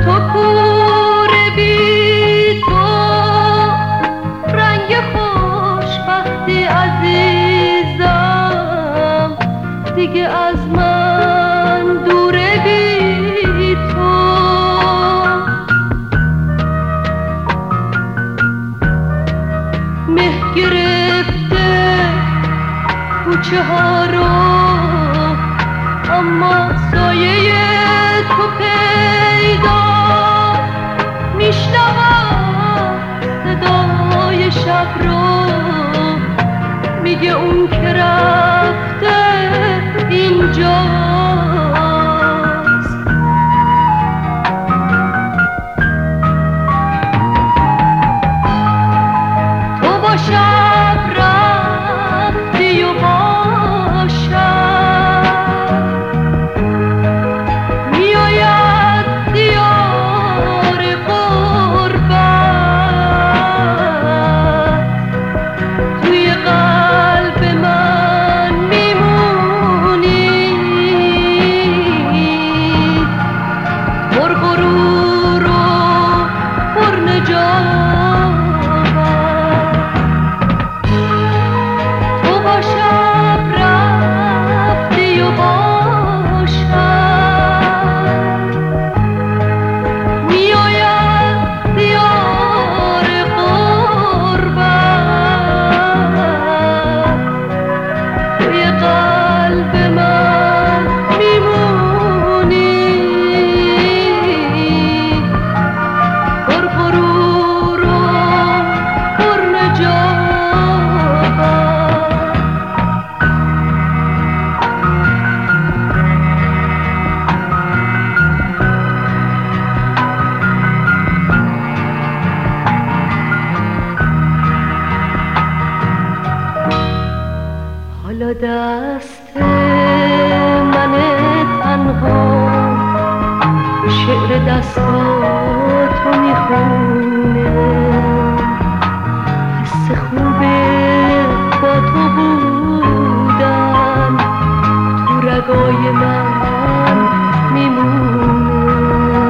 تو کوره بی تو رنگ خوشبختی عزیزم دیگه از من دوره بی تو مه گرفته کوچه ها رو اما سایه تو پیدا میشنوم صدای شب رو میگه اون که رفته اینجاست تو با شب رفتی و با شب میآید دیار غربت توی قلب من میمونی پر غرور و پر نجابت تو با شب رفتی و با شب میآید دیار غربت توی قلب من میمونی پر غرور و پر نجابت حالا دست من تنها شعر دستاتو میخونه حس خوبه با تو بودن تو رگای من میمونه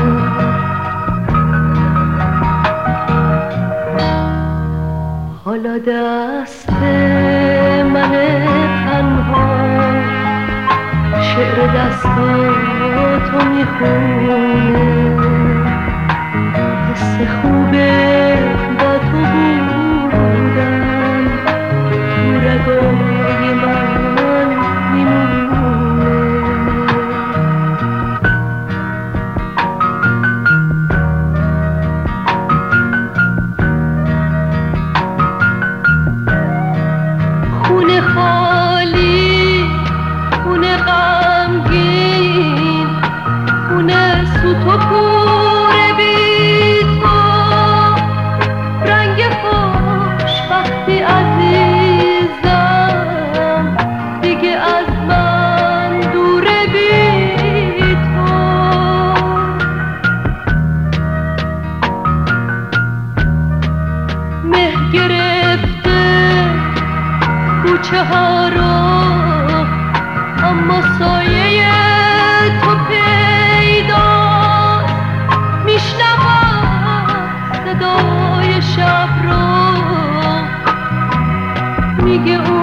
حالا دست من تنها شعر دستاتو میخونه حس خوبه با تو بودن تو رگای من میمونه خونه خالی خونه غمگین خونه سوت و کوره بی تو رنگ خوشبختی عزیزم دیگه از من دوره بی تو مه گرفته کوچه ها رو اما سایه تو پیداست میشنوم صدای شب رو میگه